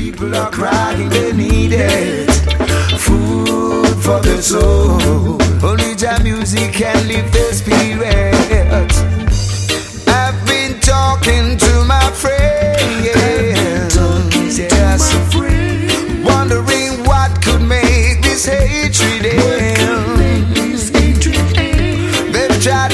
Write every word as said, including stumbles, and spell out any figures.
People are crying, they need it. Food for the soul. Only Jah music can lift the spirit. I've been talking to my friends, yes, wondering what could make this hatred end. They've tried